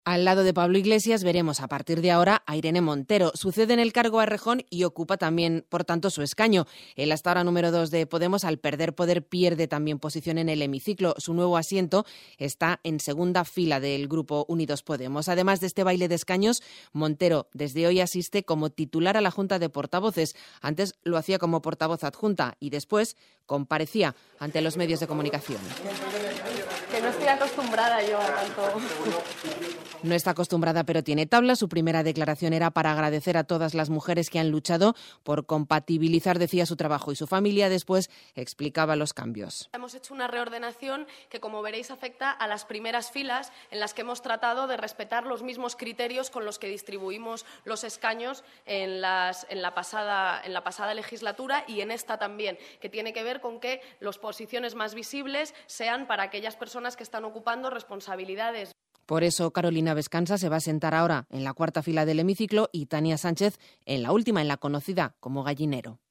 Al lado de Pablo Iglesias veremos a partir de ahora a Irene Montero. Sucede en el cargo a Errejón y ocupa también, por tanto, su escaño. El hasta ahora número 2 de Podemos, al perder poder, pierde también posición en el hemiciclo. Su nuevo asiento está en segunda fila del grupo Unidos Podemos. Además de este baile de escaños, Montero desde hoy asiste como titular a la Junta de Portavoces. Antes lo hacía como portavoz adjunta y después comparecía ante los medios de comunicación. Que no estoy acostumbrada yo a tanto. No está acostumbrada, pero tiene tabla. Su primera declaración era para agradecer a todas las mujeres que han luchado por compatibilizar, decía, su trabajo y su familia. Después explicaba los cambios. Hemos hecho una reordenación que, como veréis, afecta a las primeras filas en las que hemos tratado de respetar los mismos criterios con los que distribuimos los escaños en la pasada legislatura y en esta también, que tiene que ver con que las posiciones más visibles sean para aquellas personas que están ocupando responsabilidades. Por eso Carolina Vescansa se va a sentar ahora en la cuarta fila del hemiciclo y Tania Sánchez en la última, en la conocida como Gallinero.